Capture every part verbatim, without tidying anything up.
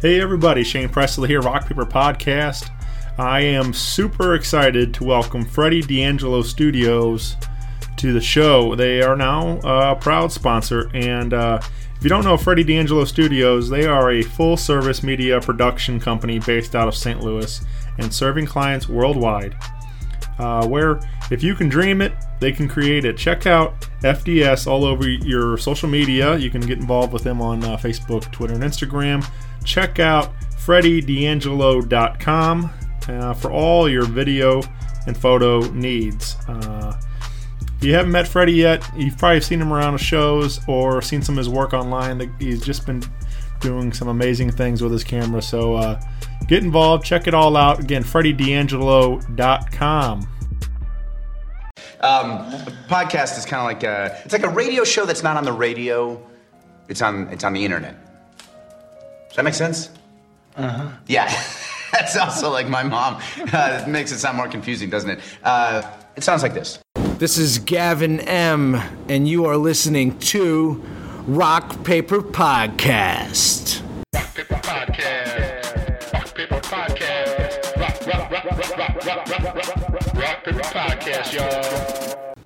Hey everybody, Shane Presley here, Rock Paper Podcast. I am super excited to welcome Freddie D'Angelo Studios to the show. They are now a proud sponsor, and uh, if you don't know Freddie D'Angelo Studios, they are a full-service media production company based out of Saint Louis and serving clients worldwide. Uh, where if you can dream it, they can create it. Check out F D S all over your social media. You can get involved with them on uh, Facebook, Twitter, and Instagram. Check out freddie d'angelo dot com uh, for all your video and photo needs. Uh, if you haven't met Freddie yet, you've probably seen him around the shows or seen some of his work online. He's just been doing some amazing things with his camera. So uh, get involved. Check it all out. Again, freddie d'angelo dot com. Um, a podcast is kind of like a, it's like a radio show that's not on the radio. It's on, it's on the internet. Does that make sense? Uh-huh. Yeah. That's also like my mom. Uh, it makes it sound more confusing, doesn't it? Uh, it sounds like this. This is Gavin M., and you are listening to Rock Paper Podcast. Rock Paper Podcast. Rock Paper Podcast. Rock, rock, rock, rock, rock, rock, rock, rock, rock Paper Podcast, y'all.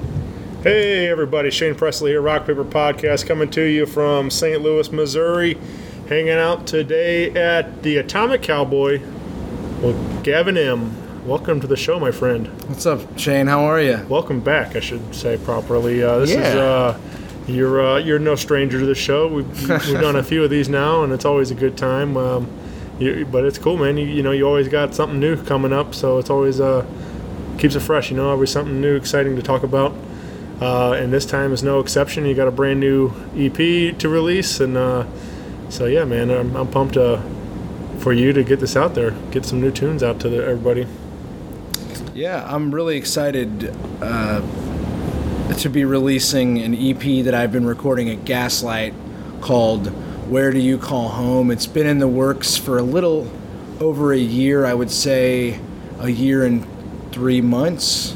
Hey everybody, Shane Presley here, Rock Paper Podcast, coming to you from Saint Louis, Missouri. Hanging out today at the Atomic Cowboy with Gavin M. Welcome to the show, my friend. What's up, Shane? How are you? Welcome back, I should say properly. Uh, this Yeah. is uh, you're uh, you're no stranger to the show. We've we've done a few of these now, and it's always a good time. Um, you, but it's cool, man. You, you know, you always got something new coming up, so it's always uh, keeps it fresh. You know, always something new, exciting to talk about. Uh, and this time is no exception. You got a brand new E P to release, and uh, so yeah, man, I'm, I'm pumped uh, for you to get this out there, get some new tunes out to the, everybody. Yeah, I'm really excited uh, to be releasing an E P that I've been recording at Gaslight called Where Do You Call Home? It's been in the works for a little over a year, I would say a year and three months.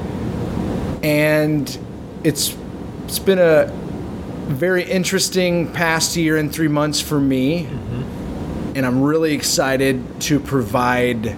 And it's it's been a very interesting past year and three months for me. Mm-hmm. And I'm really excited to provide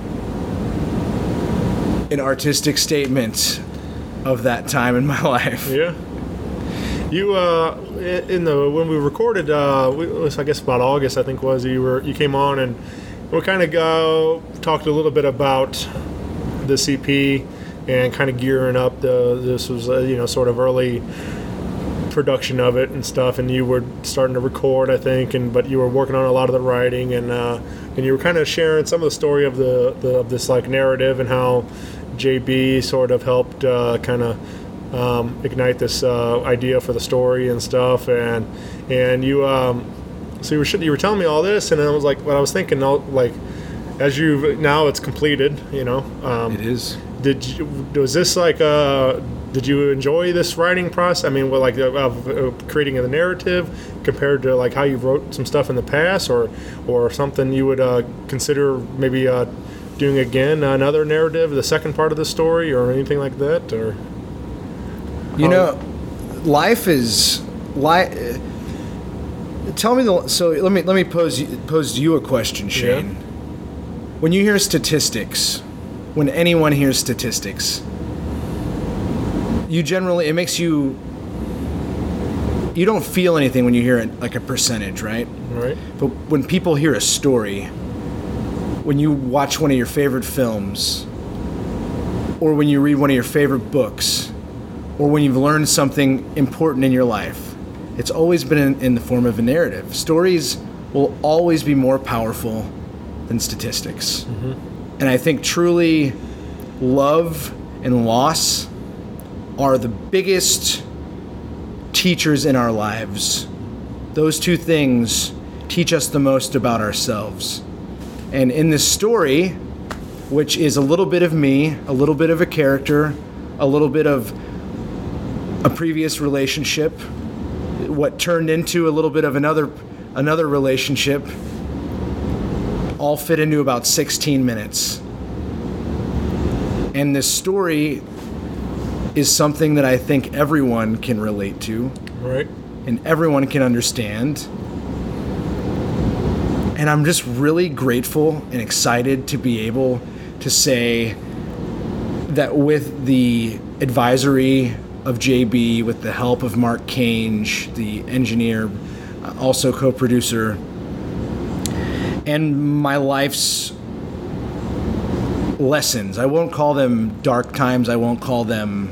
an artistic statement of that time in my life. Yeah. You uh, in the when we recorded, uh, it was I guess about August, I think was you were you came on and we kind of go talked a little bit about the C P and kind of gearing up. The this was uh, you know sort of early production of it and stuff, and you were starting to record, I think, and but you were working on a lot of the writing, and uh, and you were kind of sharing some of the story of the, the of this like narrative and how J B sort of helped uh, kind of um, ignite this uh, idea for the story and stuff, and and you um, so you were you were telling me all this, and I was like, what I was thinking, like, as you now it's completed, you know. Um, it is. Did you, was this like uh did you enjoy this writing process? I mean, well, like of uh, uh, creating the narrative compared to like how you wrote some stuff in the past, or or something you would uh, consider maybe uh, doing again, another narrative, the second part of the story, or anything like that, or you know, life is life. Tell me the so let me let me pose pose you a question, Shane. Yeah. When you hear statistics, when anyone hears statistics, you generally, it makes you, you don't feel anything when you hear it, like a percentage, right? Right. But when people hear a story, when you watch one of your favorite films, or when you read one of your favorite books, or when you've learned something important in your life, it's always been in, in the form of a narrative. Stories will always be more powerful than statistics. Mm-hmm. And I think truly love and loss are the biggest teachers in our lives. Those two things teach us the most about ourselves. And in this story, which is a little bit of me, a little bit of a character, a little bit of a previous relationship, what turned into a little bit of another another relationship, all fit into about sixteen minutes. And this story is something that I think everyone can relate to. Right. And everyone can understand. And I'm just really grateful and excited to be able to say that with the advisory of J B, with the help of Mark Cange, the engineer, also co-producer, and my life's lessons. I won't call them dark times. I won't call them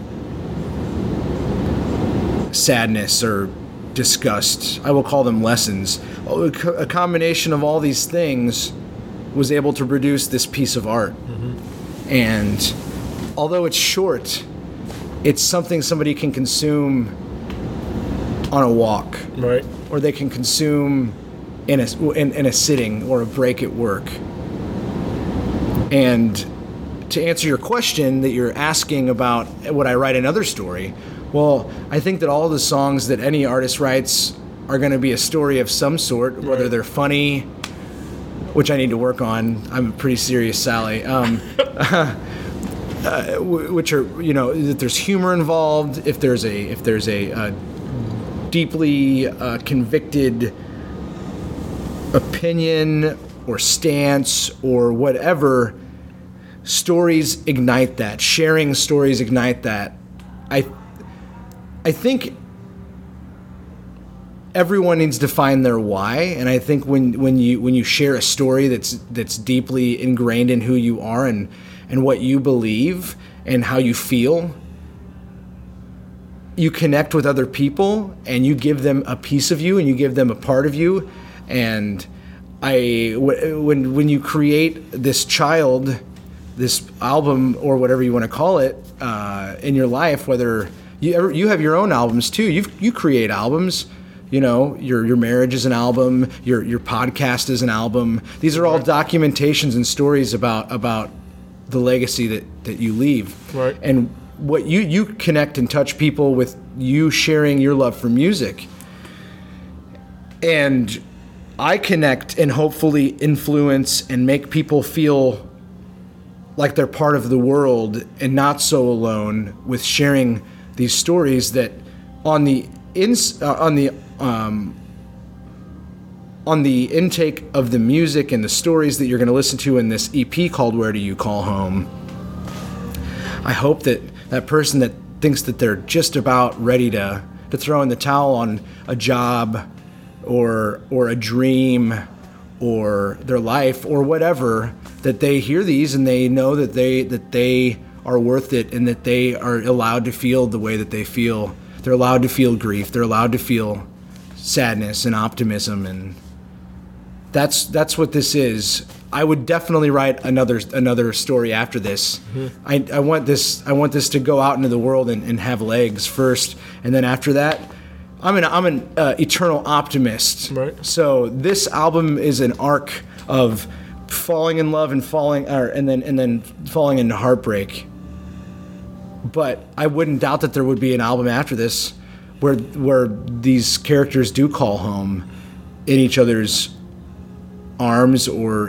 sadness or disgust. I will call them lessons. A combination of all these things was able to produce this piece of art. Mm-hmm. And although it's short, it's something somebody can consume on a walk. Right. Or they can consume in a, in, in a sitting or a break at work. And to answer your question that you're asking about would I write another story, well, I think that all the songs that any artist writes are going to be a story of some sort, whether right. they're funny, which I need to work on. I'm a pretty serious Sally. Um, uh, which are, you know, that there's humor involved, if there's a if there's a uh, deeply uh, convicted opinion or stance or whatever, stories ignite that. Sharing stories ignite that. I I think everyone needs to find their why, and I think when, when you when you share a story that's that's deeply ingrained in who you are and and what you believe and how you feel, you connect with other people and you give them a piece of you and you give them a part of you. And I when when you create this child, this album or whatever you want to call it uh, in your life, whether you ever, you have your own albums too. You you create albums. You know, your your marriage is an album. Your your podcast is an album. These are all right. documentations and stories about about the legacy that, that you leave. Right. And what you you connect and touch people with you sharing your love for music. And I connect and hopefully influence and make people feel like they're part of the world and not so alone with sharing these stories that on the ins uh, on the um, on the intake of the music and the stories that you're going to listen to in this E P called Where Do You Call Home, I hope that that person that thinks that they're just about ready to to throw in the towel on a job or or a dream or their life or whatever, that they hear these and they know that they that they are worth it and that they are allowed to feel the way that they feel. They're allowed to feel grief. They're allowed to feel sadness and optimism, and that's that's what this is. I would definitely write another another story after this. Mm-hmm. I, I want this I want this to go out into the world and, and have legs first, and then after that, I'm an I'm an uh, eternal optimist. Right. So this album is an arc of falling in love and falling, or, and then and then falling into heartbreak. But I wouldn't doubt that there would be an album after this where where these characters do call home in each other's arms or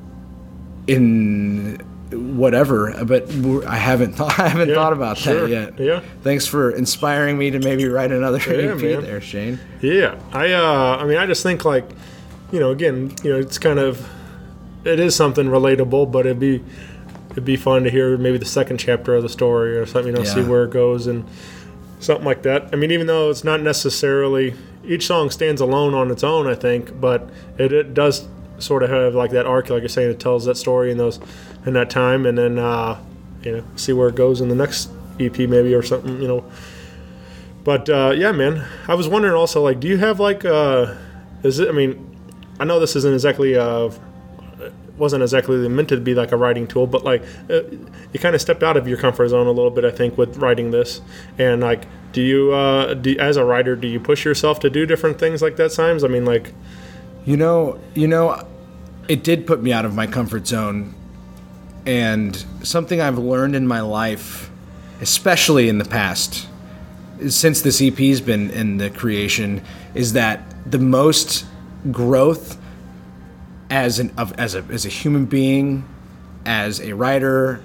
in whatever. But I haven't thought I haven't yeah, thought about sure. that yet. Yeah. Thanks for inspiring me to maybe write another yeah, E P man. there, Shane. Yeah. I uh I mean I just think like, you know, again, you know, it's kind of it is something relatable, but it'd be it'd be fun to hear maybe the second chapter of the story or something, you know, Yeah. see where it goes and something like that. I mean, even though it's not necessarily each song stands alone on its own, I think, but it, it does sort of have like that arc, like you're saying, it tells that story in those in that time, and then uh, you know, see where it goes in the next E P maybe or something, you know. But uh, yeah, man, I was wondering also, like, do you have like, uh, is it? I mean, I know this isn't exactly uh, wasn't exactly meant to be like a writing tool, but like uh, you kind of stepped out of your comfort zone a little bit, I think, with writing this. And like, do you, uh, do, as a writer, do you push yourself to do different things like that times? I mean, like, You know, you know, it did put me out of my comfort zone, and something I've learned in my life, especially in the past, since this E P's been in the creation, is that the most growth as an of, as a as a human being, as a writer,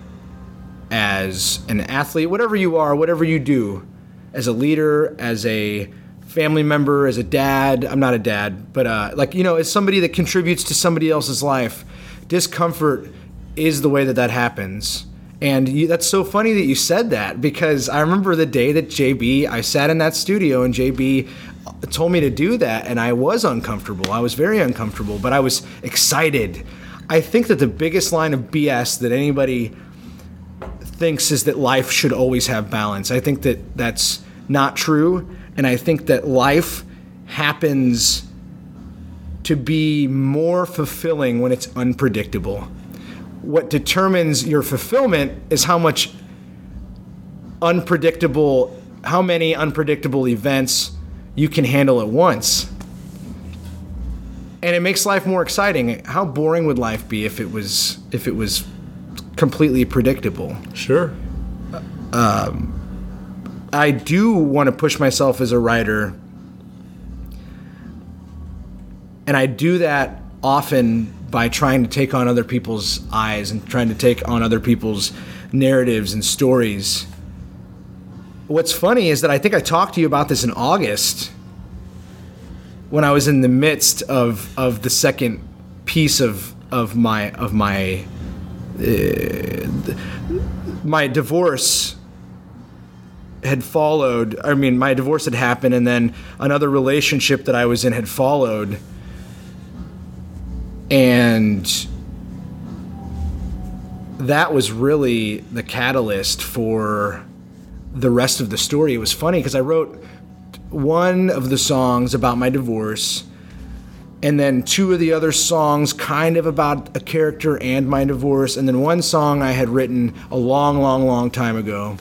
as an athlete, whatever you are, whatever you do, as a leader, as a family member, as a dad. I'm not a dad, but uh, like, you know, as somebody that contributes to somebody else's life, discomfort is the way that that happens. And you, that's so funny that you said that, because I remember the day that J B, I sat in that studio and J B told me to do that, and I was uncomfortable. I was very uncomfortable, but I was excited. I think that the biggest line of B S that anybody thinks is that life should always have balance. I think that that's not true, and I think that life happens to be more fulfilling when it's unpredictable. What determines your fulfillment is how much unpredictable, how many unpredictable events you can handle at once. And it makes life more exciting. How boring would life be if it was if it was completely predictable? Sure. Um, I do want to push myself as a writer, and I do that often by trying to take on other people's eyes and trying to take on other people's narratives and stories. What's funny is that I think I talked to you about this in August when I was in the midst of of the second piece of of my of my uh, my divorce had followed. I mean, my divorce had happened, and then another relationship that I was in had followed. And that was really the catalyst for the rest of the story. It was funny because I wrote one of the songs about my divorce, and then two of the other songs kind of about a character and my divorce, and then one song I had written a long, long, long time ago.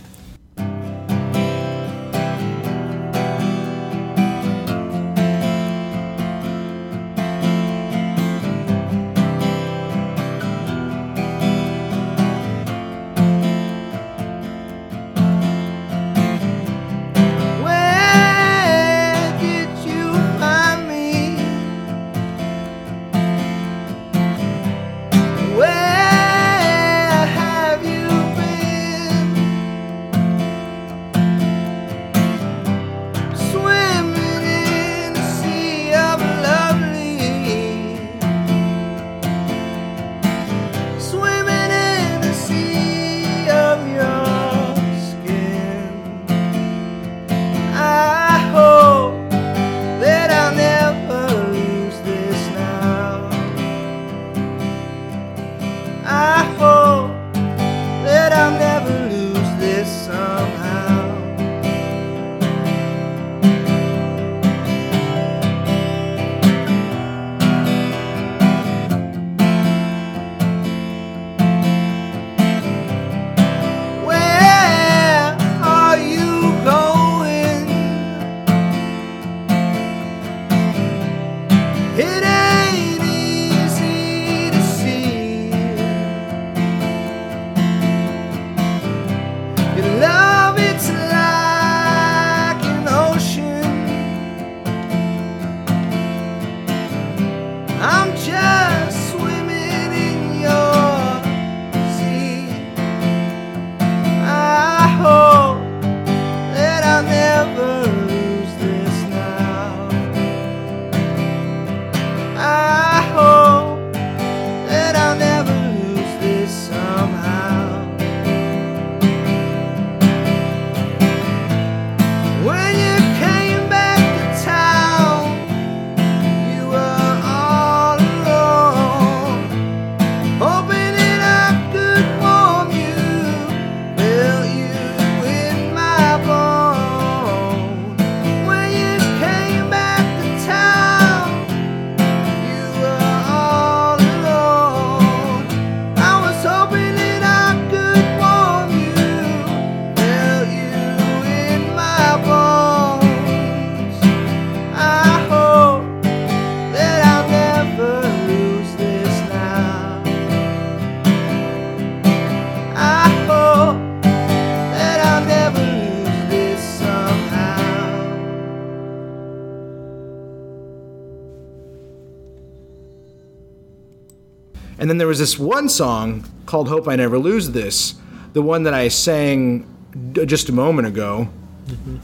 And then there was this one song called Hope I Never Lose This, the one that I sang just a moment ago. Mm-hmm.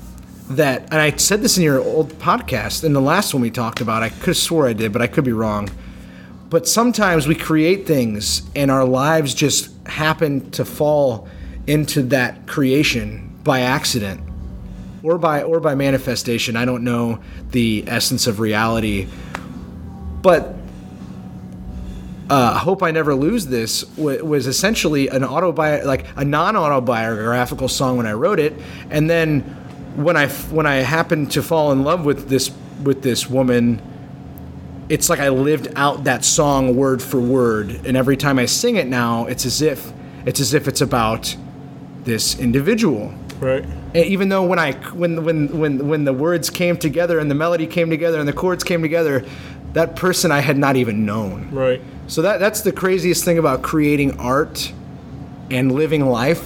that, and I said this in your old podcast, in the last one we talked about, I could have swore I did, but I could be wrong. But sometimes we create things and our lives just happen to fall into that creation by accident or by or by manifestation. I don't know the essence of reality. But uh, Hope I Never Lose This w- was essentially an autobi- like a non-autobiographical song when I wrote it, and then when I when I happened to fall in love with this with this woman, it's like I lived out that song word for word, and every time I sing it now, it's as if it's as if it's about this individual. Right. And even though when I when when when when the words came together and the melody came together and the chords came together, that person I had not even known. Right. So that that's the craziest thing about creating art and living life.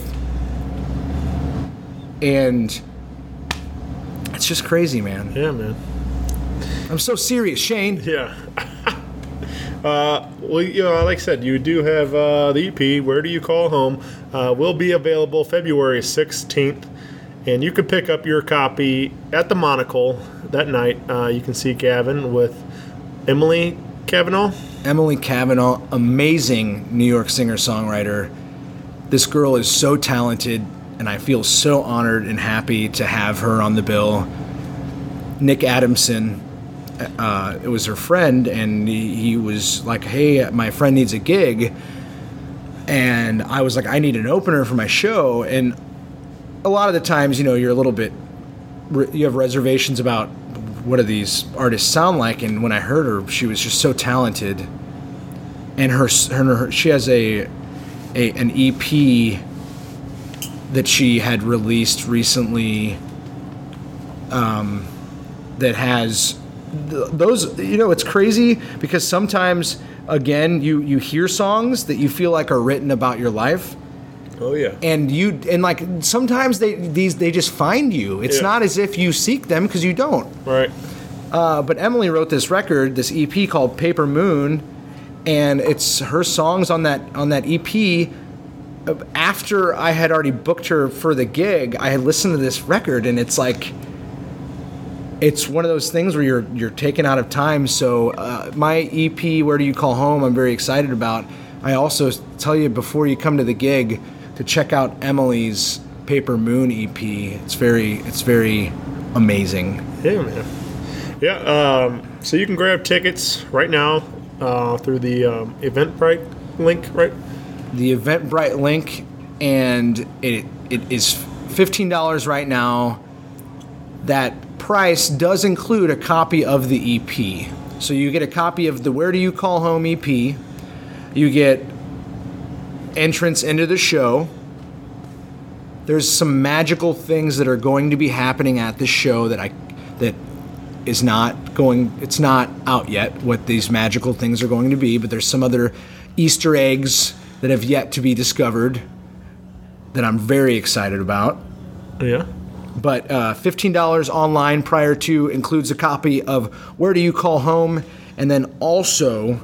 And it's just crazy, man. Yeah, man. I'm so serious, Shane. Yeah. uh, well, you know, like I said, you do have uh, the E P, Where Do You Call Home, uh, will be available February sixteenth. And you can pick up your copy at the Monocle that night. Uh, you can see Gavin with Emily Cavanaugh. Emily Cavanaugh, amazing New York singer-songwriter. This girl is so talented, and I feel so honored and happy to have her on the bill. Nick Adamson, uh, it was her friend, and he, he was like, hey, my friend needs a gig. And I was like, I need an opener for my show. And a lot of the times, you know, you're a little bit, you have reservations about what do these artists sound like. And when I heard her, she was just so talented. And her, her, her she has a, a an E P that she had released recently um, that has th- those, you know, it's crazy because sometimes, again, you, you hear songs that you feel like are written about your life. Oh, yeah. And you, and like, sometimes they, these, they just find you. It's Yeah. not as if you seek them because you don't. Right. Uh, but Emily wrote this record, this E P called Paper Moon, and it's her songs on that, on that E P. After I had already booked her for the gig, I had listened to this record, and it's like, it's one of those things where you're you're taken out of time. So uh, my E P, Where Do You Call Home, I'm very excited about. I also tell you before you come to the gig to check out Emily's Paper Moon E P. It's very it's very amazing. Yeah, man. Yeah. Um, so you can grab tickets right now uh, through the um, Eventbrite link, right? The Eventbrite link, and it it is fifteen dollars right now. That price does include a copy of the E P. So you get a copy of the Where Do You Call Home E P. You get entrance into the show. There's some magical things that are going to be happening at the show that I that is not going it's not out yet what these magical things are going to be, but there's some other Easter eggs that have yet to be discovered that I'm very excited about. Yeah. But uh, fifteen dollars online prior to includes a copy of Where Do You Call Home, and then also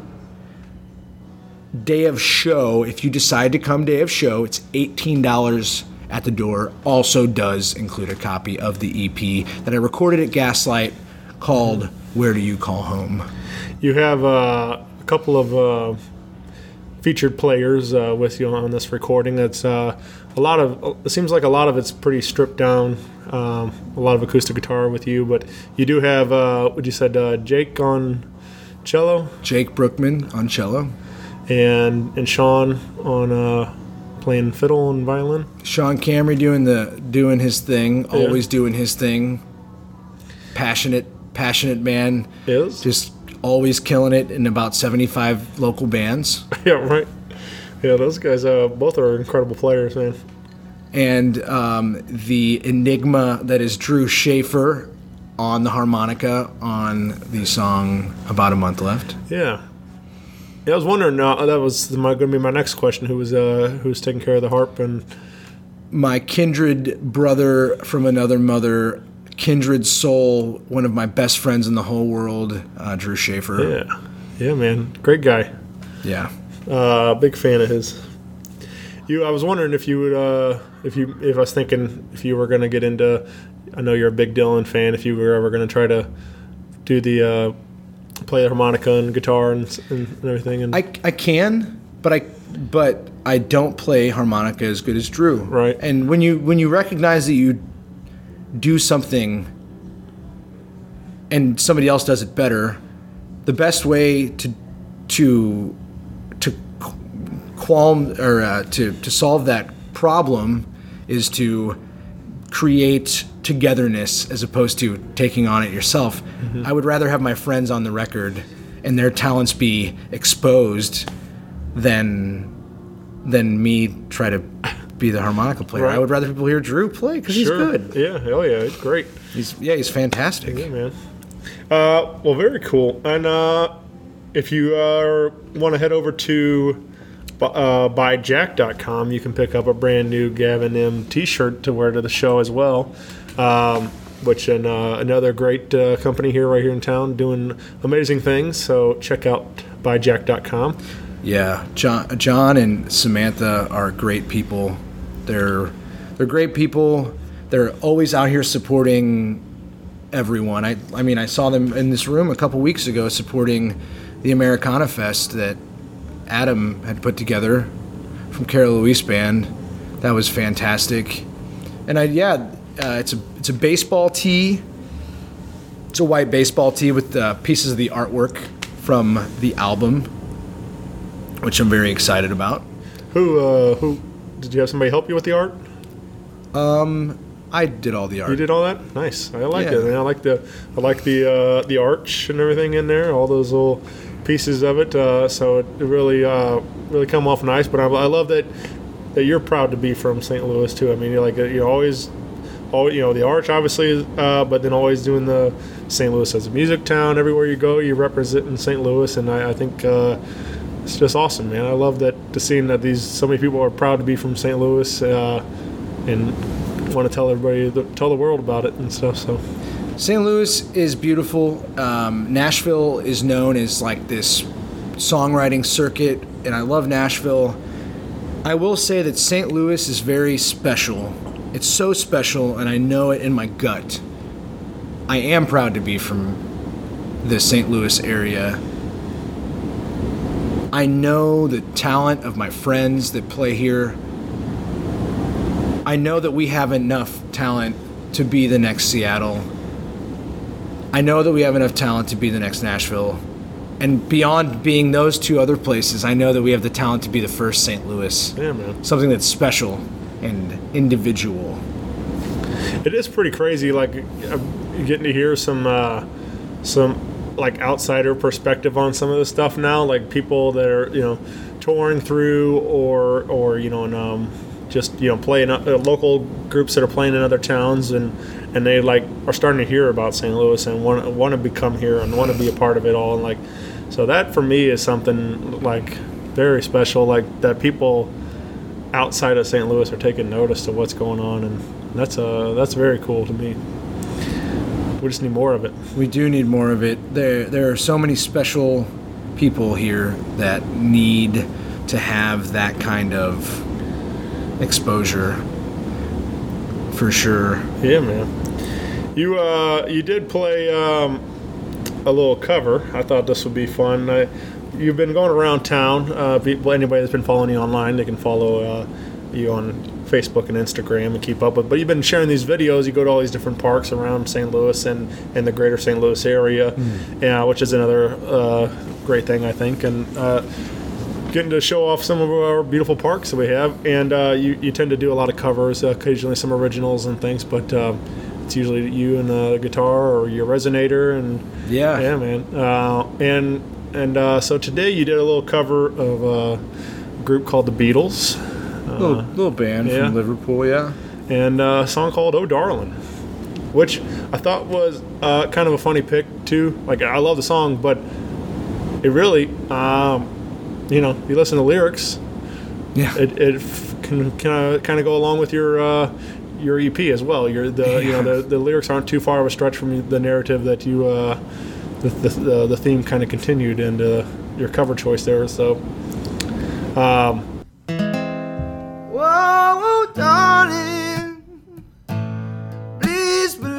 day of show. If you decide to come day of show, it's eighteen dollars at the door. Also does include a copy of the E P that I recorded at Gaslight called Where Do You Call Home. You have uh, a couple of uh, featured players uh, with you on this recording. That's uh, a lot of. It seems like a lot of it's pretty stripped down. Um, a lot of acoustic guitar with you, but you do have. Uh, what you said, uh, Jake on cello, Jake Brookman on cello, and and Sean on uh, playing fiddle and violin. Sean Camry doing the doing his thing, Yeah. always doing his thing. Passionate, passionate man. Is Just always killing it in about seventy-five local bands. yeah, right. Yeah, those guys uh, both are incredible players, man. And um, the enigma that is Drew Schaefer on the harmonica on the song About a Month Left. Yeah. Yeah, I was wondering. Uh, that was going to be my next question. Who was uh, who was taking care of the harp and My kindred brother from another mother, kindred soul, one of my best friends in the whole world, uh, Drew Schaefer. yeah, yeah, man, great guy. Yeah. Uh, big fan of his. You, I was wondering if you would, uh, if you, if I was thinking if you were going to get into I know you're a big Dylan fan. If you were ever going to try to do the uh, play the harmonica and guitar and, and everything, and I, I can, but I but I don't play harmonica as good as Drew. Right. And when you when you recognize that you do something and somebody else does it better, the best way to to to qualm or uh, to to solve that problem is to create togetherness as opposed to taking on it yourself. Mm-hmm. I would rather have my friends on the record and their talents be exposed than than me try to be the harmonica player. Right. I would rather people hear Drew play because sure. he's good. Yeah, oh yeah, it's great. He's yeah, he's fantastic. Yeah, man. Uh, well, very cool. And uh, if you uh, want to head over to uh, buy jack dot com, you can pick up a brand new Gavin M t-shirt to wear to the show as well. Um, which and uh, another great uh, company here, right here in town, doing amazing things. So check out buy jack dot com. Yeah, John, John and Samantha are great people. They're they're great people. They're always out here supporting everyone. I I mean, I saw them in this room a couple weeks ago supporting the Americana Fest that Adam had put together from Carol Louise Band. That was fantastic. And I yeah, uh, it's a it's a baseball tee. It's a white baseball tee with uh, pieces of the artwork from the album, which I'm very excited about. Who uh, who did you have somebody help you with the art? Um, I did all the art. You did all that? Nice. I like Yeah. it. Man. I like the I like the uh, the arch and everything in there. All those little pieces of it. Uh, so it really uh, really come off nice. But I, I love that that you're proud to be from Saint Louis too. I mean, you're like you're always, always you know, the arch obviously, uh, but then always doing the Saint Louis as a music town. Everywhere you go, you represent in Saint Louis, and I, I think. Uh, It's just awesome, man. I love that to seeing that these so many people are proud to be from Saint Louis uh, and want to tell everybody, tell the world about it and stuff. So, Saint Louis is beautiful. Um, Nashville is known as like this songwriting circuit, and I love Nashville. I will say that Saint Louis is very special. It's so special, and I know it in my gut. I am proud to be from the Saint Louis area. I know the talent of my friends that play here. I know that we have enough talent to be the next Seattle. I know that we have enough talent to be the next Nashville. And beyond being those two other places, I know that we have the talent to be the first Saint Louis. yeah, man. Something that's special and individual. It is pretty crazy, like uh, getting to hear some uh, some like outsider perspective on some of this stuff now, like people that are, you know, touring through or or you know, and um, just you know playing uh, local groups that are playing in other towns, and and they like are starting to hear about Saint Louis and want want to become here and want to be a part of it all, and like so that for me is something like very special, like that people outside of Saint Louis are taking notice of what's going on, and that's uh that's very cool to me. We just need more of it. We do need more of it. There, there are so many special people here that need to have that kind of exposure, for sure. Yeah, man. You uh, you did play um, a little cover. I thought this would be fun. I, you've been going around town. Uh, people, anybody that's been following you online, they can follow uh, you on Facebook and Instagram and keep up with. But you've been sharing these videos. You go to all these different parks around Saint Louis and, and the greater Saint Louis area, mm. yeah, which is another uh, great thing, I think. And uh, getting to show off some of our beautiful parks that we have. And uh, you, you tend to do a lot of covers, uh, occasionally some originals and things, but uh, it's usually you and a guitar or your resonator. And yeah, yeah, man. Uh, and and uh, so today you did a little cover of a group called the Beatles. Little, little band yeah. from Liverpool, yeah. And uh, a song called "Oh Darling," which I thought was uh, kind of a funny pick too. Like I love the song, but it really, um, you know, you listen to lyrics, yeah, it, it f- can kind of kind of go along with your uh, your E P as well. Your the yeah. you know the, the lyrics aren't too far of a stretch from the narrative that you uh, the the, the the theme kind of continued, and uh, your cover choice there. So. Um, Oh, darling, please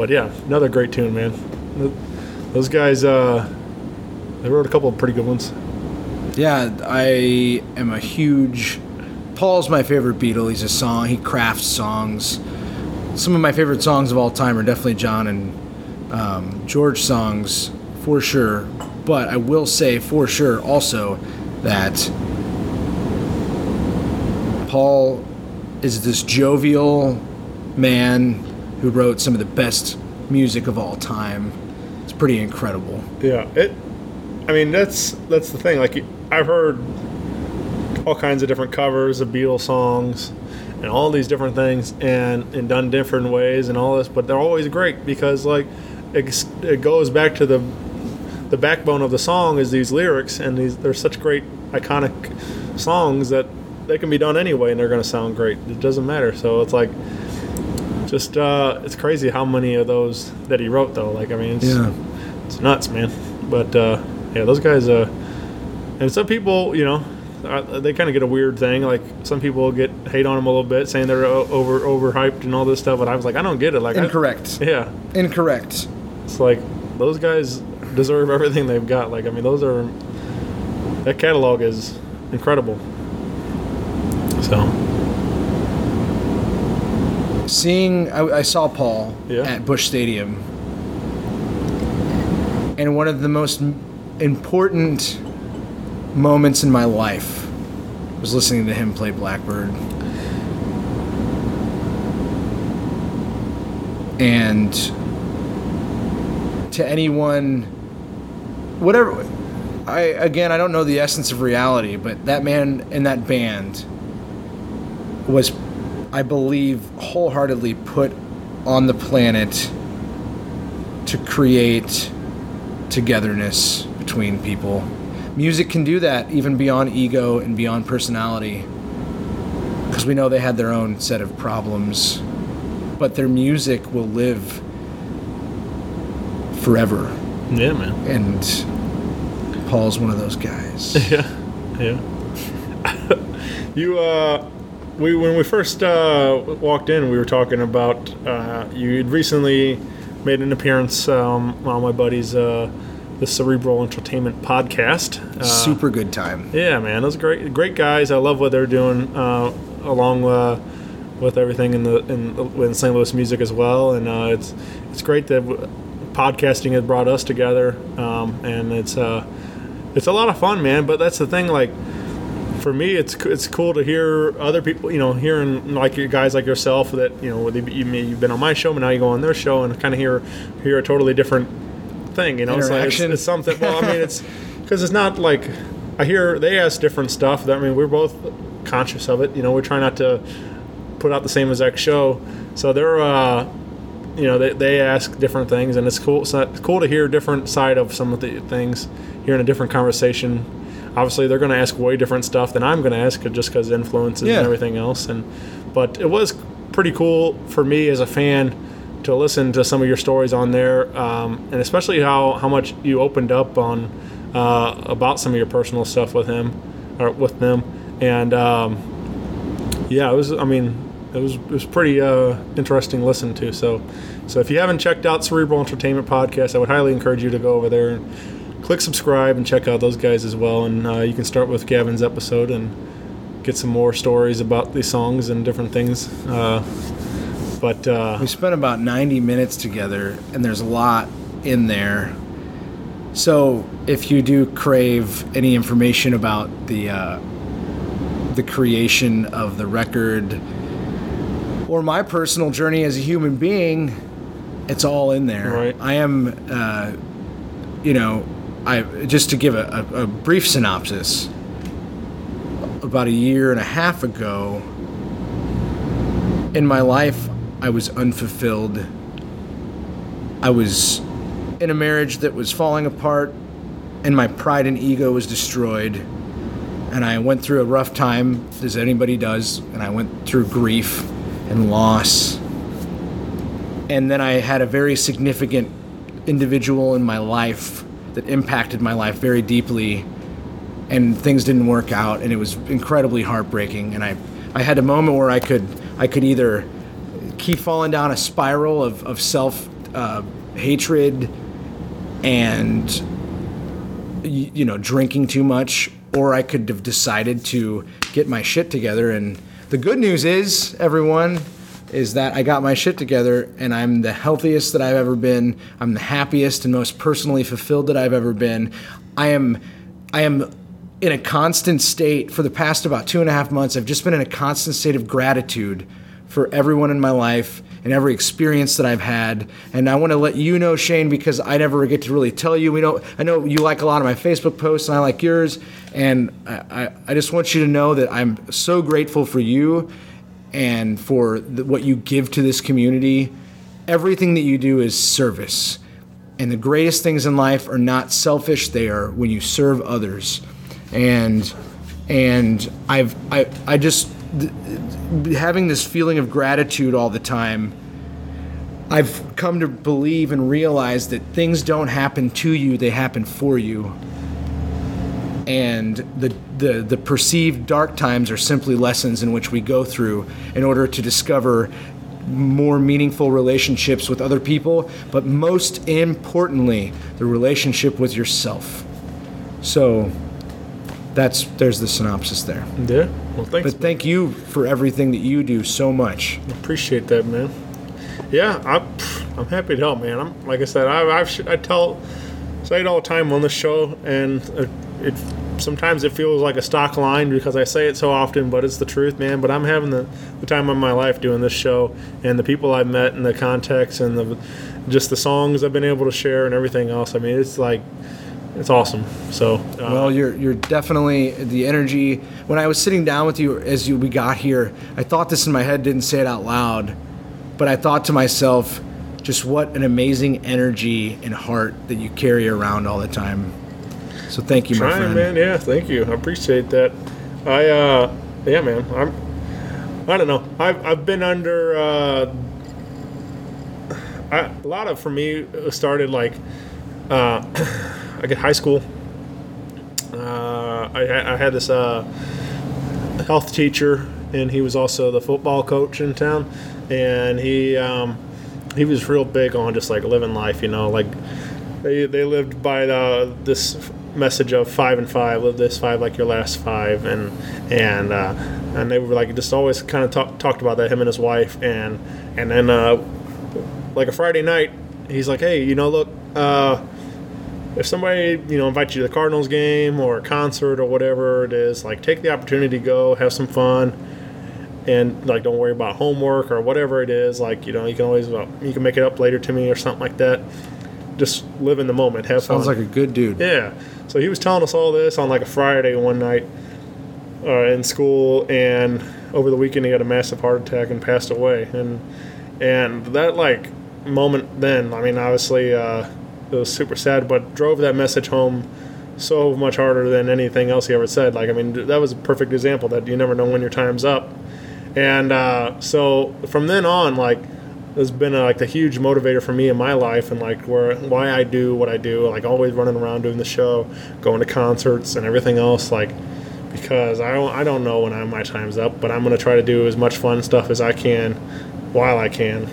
but yeah, another great tune, man. Those guys, uh, they wrote a couple of pretty good ones. Yeah, I am a huge... Paul's my favorite Beatle. He's a song. He crafts songs. Some of my favorite songs of all time are definitely John and um, George songs, for sure. But I will say for sure also that Paul is this jovial man who wrote some of the best music of all time. It's pretty incredible. Yeah, it. I mean, that's that's the thing. Like, I've heard all kinds of different covers of Beatles songs and all these different things, and, and done different ways and all this, but they're always great because, like, it, it goes back to the the backbone of the song is these lyrics, and these they're such great iconic songs that they can be done anyway and they're going to sound great. It doesn't matter. So it's like just uh, it's crazy how many of those that he wrote though. Like, I mean, it's, Yeah. it's nuts, man. But uh, yeah, those guys. Uh, and some people, you know, uh, they kind of get a weird thing. Like, some people get hate on them a little bit, saying they're o- over overhyped and all this stuff. But I was like, I don't get it. Like, Incorrect. I, yeah, Incorrect. it's like those guys deserve everything they've got. Like, I mean, those are that catalog is incredible. So Seeing, I, I saw Paul Yeah. at Busch Stadium, and one of the most m- important moments in my life was listening to him play Blackbird. And to anyone, whatever, I again, I don't know the essence of reality, but that man and that band was, I believe, wholeheartedly put on the planet to create togetherness between people. Music can do that even beyond ego and beyond personality, because we know they had their own set of problems, but their music will live forever. yeah, man. And Paul's one of those guys. Yeah, yeah. you, uh, we when we first uh, walked in, we were talking about uh, you had recently made an appearance um, on my buddy's uh, the Cerebral Entertainment podcast. Uh, Super good time. Yeah, man, those are great, great guys. I love what they're doing, uh, along uh, with everything in the in, in Saint Louis music as well. And uh, it's it's great that podcasting has brought us together, um, and it's uh, it's a lot of fun, man. But that's the thing, like, for me, it's it's cool to hear other people, you know, hearing like you guys like yourself that, you know, they, you, you've been on my show, but now you go on their show and kind of hear hear a totally different thing, you know. It's, like, it's, Interaction. it's something. Well, I mean, it's because it's not like I hear they ask different stuff. That, I mean, we're both conscious of it. You know, we're trying not to put out the same exact show, so they're uh, you know, they they ask different things, and it's cool. So it's cool to hear a different side of some of the things, hearing a different conversation. Obviously, they're going to ask way different stuff than I'm going to ask, just because influences Yeah. and everything else. And but it was pretty cool for me as a fan to listen to some of your stories on there, um, and especially how, how much you opened up on uh, about some of your personal stuff with him or with them. And um, yeah, it was. I mean, it was it was pretty uh, interesting to listen to. So so if you haven't checked out Cerebral Entertainment Podcast, I would highly encourage you to go over there and click subscribe and check out those guys as well. And uh, you can start with Gavin's episode and get some more stories about these songs and different things. Uh, but uh, We spent about ninety minutes together, and there's a lot in there. So if you do crave any information about the uh, the creation of the record or my personal journey as a human being, it's all in there. Right. I am, uh, you know, I just to give a, a, a brief synopsis. About a year and a half ago, in my life, I was unfulfilled. I was in a marriage that was falling apart, and my pride and ego was destroyed. And I went through a rough time, as anybody does, and I went through grief and loss. And then I had a very significant individual in my life that impacted my life very deeply, and things didn't work out, and it was incredibly heartbreaking. And I, I had a moment where I could I could either keep falling down a spiral of, of self uh, hatred and, y- you know, drinking too much, or I could have decided to get my shit together. And the good news is, everyone, is that I got my shit together and I'm the healthiest that I've ever been. I'm the happiest and most personally fulfilled that I've ever been. I am, I am in a constant state for the past about two and a half months. I've just been in a constant state of gratitude for everyone in my life and every experience that I've had. And I want to let you know, Shane, because I never get to really tell you. We know, I know you like a lot of my Facebook posts and I like yours. And I, I, I just want you to know that I'm so grateful for you and for the, what you give to this community. Everything that you do is service. And the greatest things in life are not selfish. They are when you serve others. And and I've I I just th- having this feeling of gratitude all the time. I've come to believe and realize that things don't happen to you, they happen for you. And the, the, the perceived dark times are simply lessons in which we go through in order to discover more meaningful relationships with other people, but most importantly, the relationship with yourself. So that's there's the synopsis there. Yeah. Well, thanks. But thank you for everything that you do so much. Appreciate that, man. Yeah, I'm, I'm happy to help, man. I'm like I said, I I've, I tell say it all the time on the show, and it, it sometimes it feels like a stock line because I say it so often, but it's the truth, man. But I'm having the, the time of my life doing this show, and the people I've met, and the context, and the just the songs I've been able to share, and everything else. I mean, it's like it's awesome. So, uh, well, you're you're definitely the energy. When I was sitting down with you as you we got here, I thought this in my head, didn't say it out loud, but I thought to myself, just what an amazing energy and heart that you carry around all the time. So thank you, my trying, friend. man. Yeah, thank you. I appreciate that. I, uh, yeah, man. I'm. I don't know. I've I've been under. Uh, I, a lot of for me started like, uh, I get high school. Uh, I I had this uh, health teacher, and he was also the football coach in town, and he um, he was real big on just like living life, you know, like they they lived by the, this message of five and five, live this five like your last five, and and uh, and they were like just always kind of talk, talked about that, him and his wife, and and then uh, like a Friday night, he's like, hey, you know, look, uh, if somebody, you know, invites you to the Cardinals game or a concert or whatever it is, like take the opportunity to go, have some fun, and like don't worry about homework or whatever it is. Like, you know, you can always uh, you can make it up later to me or something like that. Just live in the moment, have Sounds fun. like a good dude. Yeah. So he was telling us all this on like a Friday one night uh, in school, and over the weekend he had a massive heart attack and passed away. And and that like moment then, I mean, obviously uh, it was super sad, but drove that message home so much harder than anything else he ever said. Like, I mean, that was a perfect example that you never know when your time's up. And uh, so from then on, like, it's been a, like the huge motivator for me in my life, and like where why I do what I do, like always running around doing the show, going to concerts and everything else, like because I don't I don't know when I, my time's up, but I'm gonna try to do as much fun stuff as I can while I can,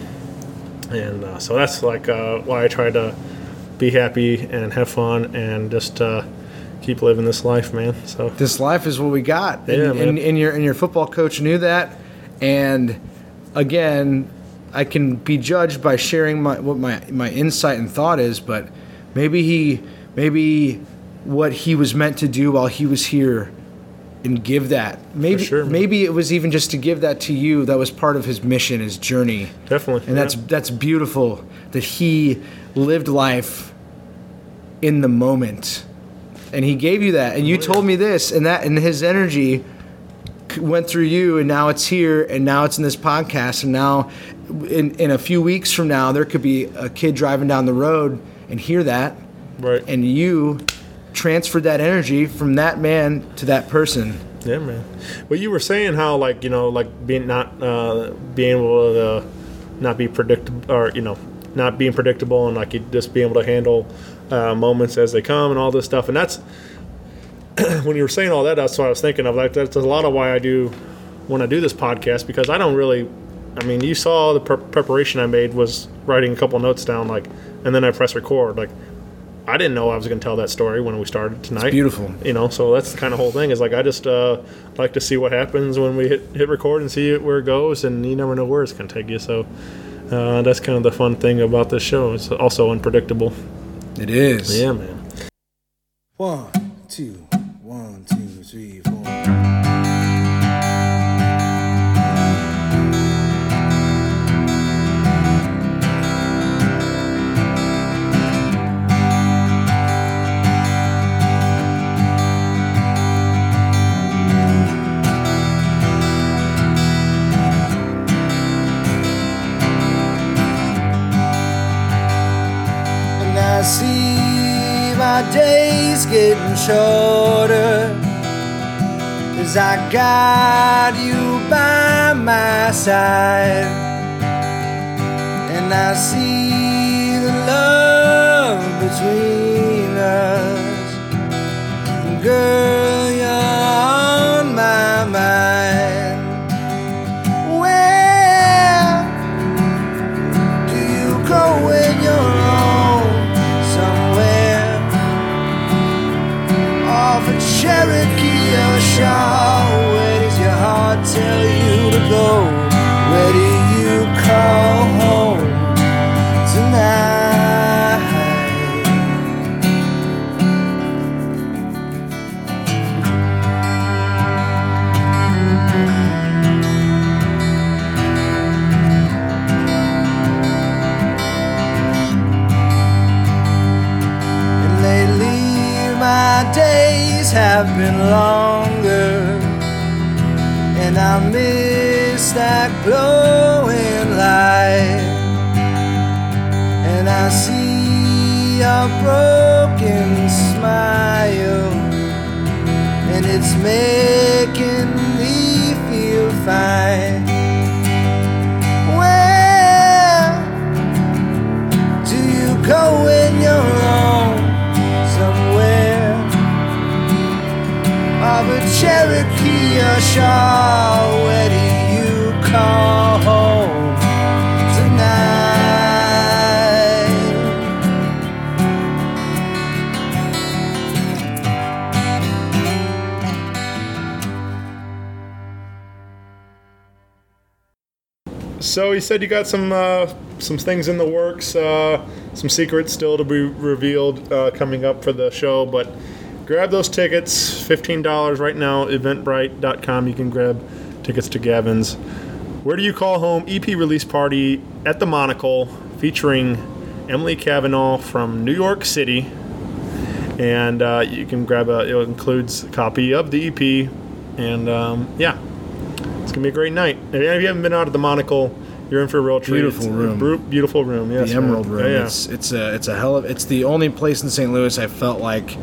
and uh, so that's like uh, why I try to be happy and have fun and just uh, keep living this life, man. So This life is what we got. Yeah, and, man. and, and your and your football coach knew that. And again, I can be judged by sharing my what my, my insight and thought is, but maybe he maybe what he was meant to do while he was here and give that. Maybe sure, man. maybe it was even just to give that to you. That was part of his mission, his journey. definitely, And that's yeah. that's beautiful that he lived life in the moment. And he gave you that. And you Oh, yeah. told me this, and that and his energy went through you, and now it's here, and now it's in this podcast, and now in in a few weeks from now there could be a kid driving down the road and hear that, right. and you transferred that energy from that man to that person. Yeah, man. Well, you were saying how, like, you know, like being not uh, being able to not be predictable, or you know, not being predictable, and like you just being able to handle uh, moments as they come and all this stuff. And that's when you were saying all that, that's what I was thinking of. Like, that's a lot of why I do when I do this podcast, because I don't really I mean, you saw the pre- preparation I made was writing a couple notes down, like, and then I press record. Like, I didn't know I was going to tell that story when we started tonight. It's beautiful. You know, so that's the kind of whole thing is like I just uh, like to see what happens when we hit, hit record and see it, where it goes, and you never know where it's going to take you. So uh, that's kind of the fun thing about this show. It's also unpredictable. It is. Yeah, man. One, two, one, two, three, four. I see my days getting shorter as I got you by my side, and I see the love between us, and girl, you're on my mind. Where do you go when you're alone? Off a Cherokee or Shaw, where does your heart tell you to go? Where do you call home tonight? And lately my days have been longer, and I miss that glowing light, and I see your broken smile, and it's making me feel fine. Where do you go when you're alone? Somewhere of a Cherokee or Shaw, where do you call home tonight? So you said you got some uh, some things in the works, uh, some secrets still to be revealed uh, coming up for the show, but grab those tickets, fifteen dollars right now, eventbrite dot com. You can grab tickets to Gavin's Where Do You Call Home E P release party at the Monocle, featuring Emily Cavanaugh from New York City. And uh, you can grab a, it includes a copy of the E P. And um, yeah, it's going to be a great night. If you haven't been out at the Monocle, you're in for a real treat. Beautiful It's room. A bru- beautiful room, yes. The Emerald man. Room. Yeah, yeah. It's it's a it's a hell of it's the only place in Saint Louis I felt like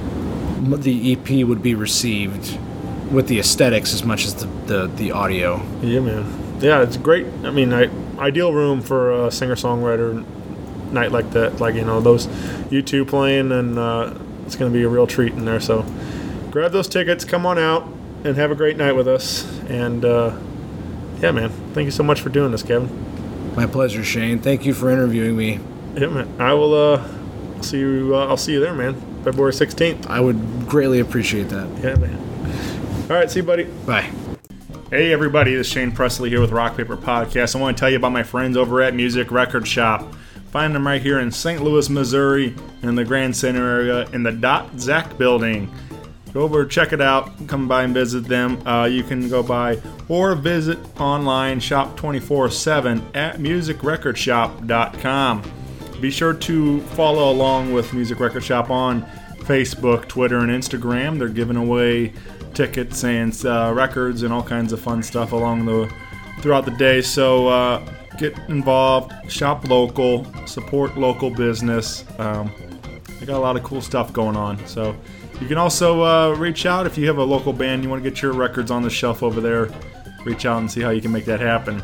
the E P would be received with the aesthetics as much as the the, the audio. Yeah, man. Yeah, it's great. I mean, I, ideal room for a singer-songwriter night like that. Like, you know, those U two playing, and uh, it's going to be a real treat in there. So grab those tickets, come on out, and have a great night with us. And, uh, yeah, man, thank you so much for doing this, Kevin. My pleasure, Shane. Thank you for interviewing me. Yeah, man. I will uh, see you. Uh, I'll see you there, man. February sixteenth. I would greatly appreciate that. Yeah, man. All right, see you, buddy. Bye. Hey everybody, this is Shane Presley here with Rock Paper Podcast. I want to tell you about my friends over at Music Record Shop. Find them right here in Saint Louis, Missouri, in the Grand Center area, in the Dot Zack building. Go over, check it out, come by and visit them. Uh, you can go by or visit online, shop twenty-four seven at music record shop dot com. Be sure to follow along with Music Record Shop on Facebook, Twitter, and Instagram. They're giving away tickets and uh, records and all kinds of fun stuff along the throughout the day. So uh, get involved, shop local, support local business. Um, they got a lot of cool stuff going on. So you can also uh, reach out if you have a local band, you want to get your records on the shelf over there. Reach out and see how you can make that happen.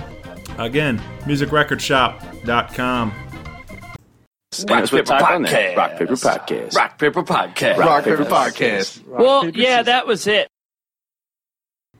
Again, music record shop dot com. Rock Paper Podcast. Rock Paper Podcast. Rock Paper Podcast. Rock Paper Podcast. Well, yeah, that was it.